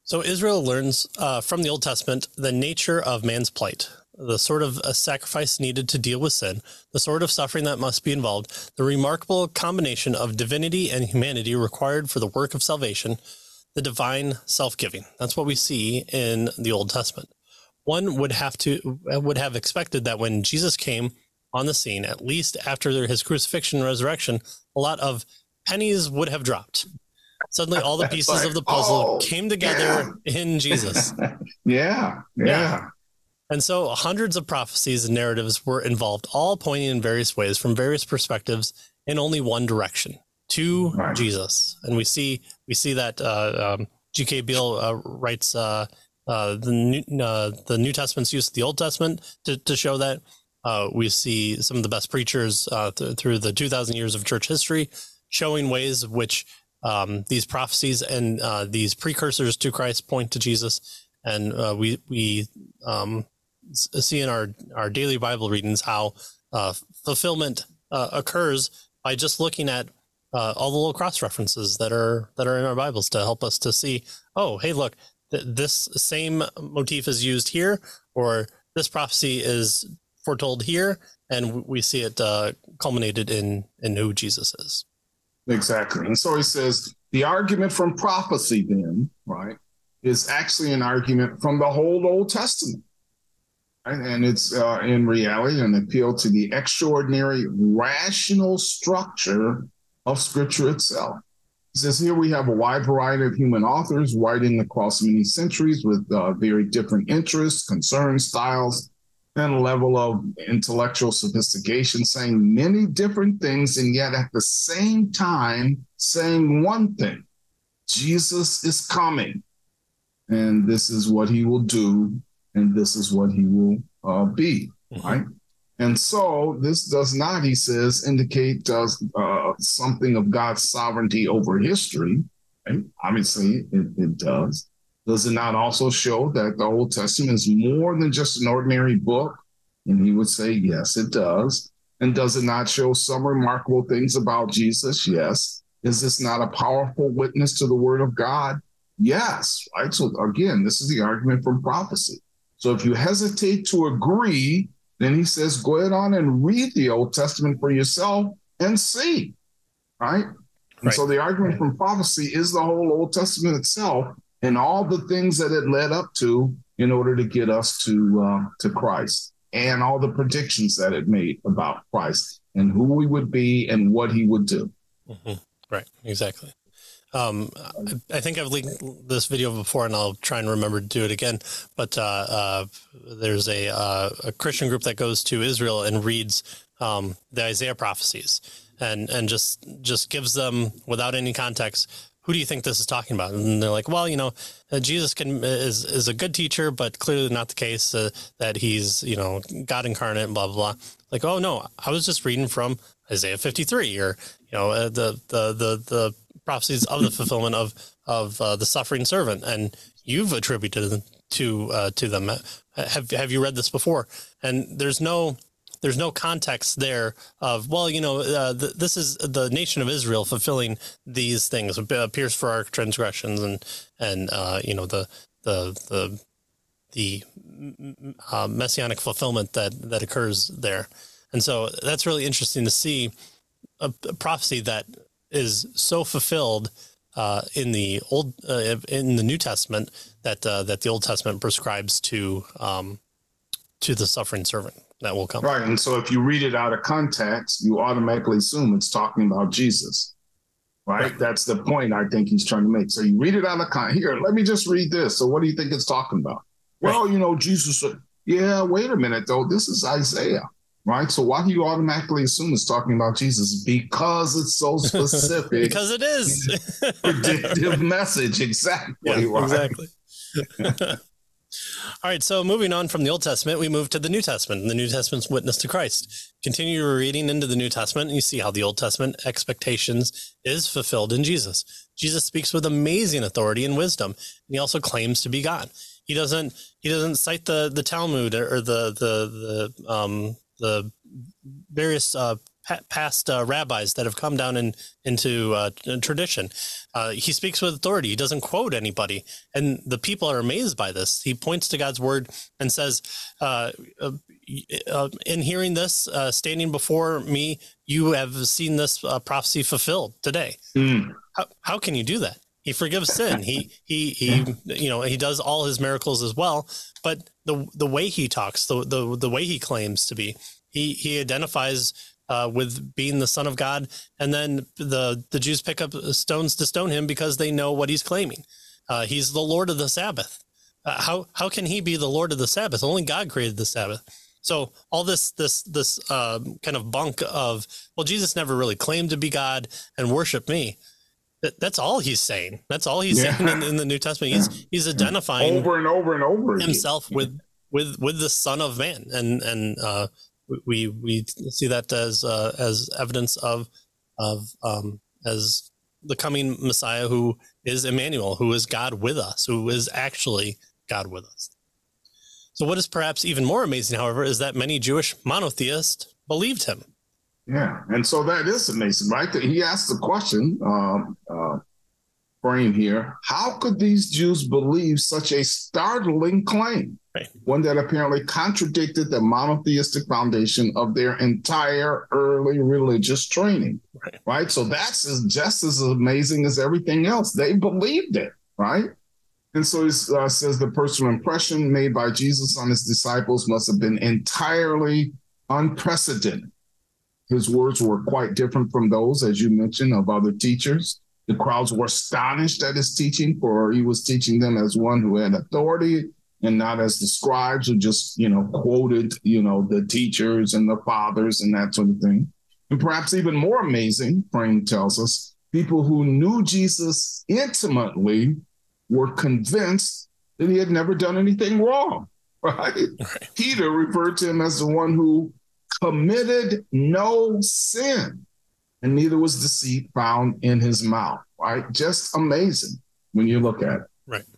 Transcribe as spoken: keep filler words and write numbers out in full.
So Israel learns uh, from the Old Testament the nature of man's plight, the sort of a sacrifice needed to deal with sin, the sort of suffering that must be involved, the remarkable combination of divinity and humanity required for the work of salvation, the divine self-giving. That's what we see in the Old Testament. One would have to would have expected that when Jesus came on the scene, at least after his crucifixion and resurrection, a lot of pennies would have dropped. Suddenly, all the pieces like, of the puzzle oh, came together yeah. in Jesus. yeah, yeah, yeah. And so hundreds of prophecies and narratives were involved, all pointing in various ways from various perspectives in only one direction, to right. Jesus. And we see we see that uh, um, G K. Beale uh, writes uh, uh, the, New, uh, the New Testament's use of the Old Testament to, to show that. Uh, we see some of the best preachers uh, th- through the two thousand years of church history showing ways which um, these prophecies and uh, these precursors to Christ point to Jesus. And uh, we we um, see in our, our daily Bible readings how uh, fulfillment uh, occurs by just looking at uh, all the little cross references that are that are in our Bibles to help us to see, oh, hey, look, th- this same motif is used here, or this prophecy is foretold here, and we see it uh, culminated in in who Jesus is. Exactly. And so he says the argument from prophecy then, right, is actually an argument from the whole Old Testament. Right? And it's uh, in reality an appeal to the extraordinary rational structure of Scripture itself. He says here we have a wide variety of human authors writing across many centuries with uh, very different interests, concerns, styles, and a level of intellectual sophistication, saying many different things, and yet at the same time saying one thing: Jesus is coming, and this is what he will do, and this is what he will uh, be, mm-hmm. right? And so this does not, he says, indicate does uh, something of God's sovereignty over history. Right? Obviously, it, it does. Does it not also show that the Old Testament is more than just an ordinary book? And he would say, yes, it does. And does it not show some remarkable things about Jesus? Yes. Is this not a powerful witness to the word of God? Yes. Right. So again, this is the argument from prophecy. So if you hesitate to agree, then he says, go ahead on and read the Old Testament for yourself and see. Right. And right. so the argument from prophecy is the whole Old Testament itself, and all the things that it led up to in order to get us to uh, to Christ, and all the predictions that it made about Christ and who we would be and what he would do. Mm-hmm. Right, exactly. Um, I think I've linked this video before, and I'll try and remember to do it again. But uh, uh, there's a, uh, a Christian group that goes to Israel and reads um, the Isaiah prophecies, and and just just gives them, without any context, who do you think this is talking about? And they're like, well, you know, uh, Jesus can is is a good teacher, but clearly not the case uh, that he's, you know, God incarnate and blah, blah, blah. Like, oh, no, I was just reading from Isaiah fifty-three, or, you know, uh, the, the, the, the prophecies of the fulfillment of, of uh, the suffering servant. And you've attributed them to, uh, to them. Have, have you read this before? And there's no, There's no context there of, well, you know, uh, th- this is the nation of Israel fulfilling these things, appears for our transgressions, and and uh, you know the the the the uh, messianic fulfillment that that occurs there, and so that's really interesting to see a, a prophecy that is so fulfilled uh, in the old uh, in the New Testament that uh, that the Old Testament prescribes to um, to the suffering servant that will come. Right. And so if you read it out of context, you automatically assume it's talking about Jesus. Right? right. That's the point I think he's trying to make. So you read it out of context. Here, let me just read this. So what do you think it's talking about? Right. Well, you know, Jesus said, yeah, wait a minute, though. This is Isaiah. Right. So why do you automatically assume it's talking about Jesus? Because it's so specific. Because it is. Predictive message. Exactly. Yeah, right. Exactly. All right, so moving on from the Old Testament, we move to the New Testament, and the New Testament's witness to Christ. Continue reading into the New Testament, and you see how the Old Testament expectations is fulfilled in Jesus. Jesus speaks with amazing authority and wisdom, and he also claims to be God. He doesn't he doesn't cite the the Talmud or the the the um, the various uh, pa- past uh, rabbis that have come down in, into uh, tradition. Uh, he speaks with authority. He doesn't quote anybody. And the people are amazed by this. He points to God's word and says, uh, uh, uh, in hearing this, uh, standing before me, you have seen this uh, prophecy fulfilled today. Mm. How, how can you do that? He forgives sin. He, he, he, you know, he does all his miracles as well. But the the way he talks, the the the way he claims to be, he he identifies uh, with being the Son of God, and then the the Jews pick up stones to stone him because they know what he's claiming. Uh, he's the Lord of the Sabbath. Uh, how how can he be the Lord of the Sabbath? Only God created the Sabbath. So all this this this uh, kind of bunk of, well, Jesus never really claimed to be God and worship me. That's all he's saying. That's all he's yeah. saying in, in the New Testament. He's yeah. he's identifying over and over and over himself again. with with with the Son of Man, and and uh, we we see that as uh, as evidence of of um, as the coming Messiah, who is Emmanuel, who is God with us, who is actually God with us. So, what is perhaps even more amazing, however, is that many Jewish monotheists believed him. Yeah, and so that is amazing, right? He asked the question, um, uh, frame here, how could these Jews believe such a startling claim? Right. One that apparently contradicted the monotheistic foundation of their entire early religious training, right? right? So that's just as amazing as everything else. They believed it, right? And so he uh, says the personal impression made by Jesus on his disciples must have been entirely unprecedented. His words were quite different from those, as you mentioned, of other teachers. The crowds were astonished at his teaching, for he was teaching them as one who had authority and not as the scribes who just, you know, quoted, you know, the teachers and the fathers and that sort of thing. And perhaps even more amazing, Frame tells us, people who knew Jesus intimately were convinced that he had never done anything wrong, right? right? Peter referred to him as the one who committed no sin, and neither was deceit found in his mouth, right? Just amazing when you look at it. Right.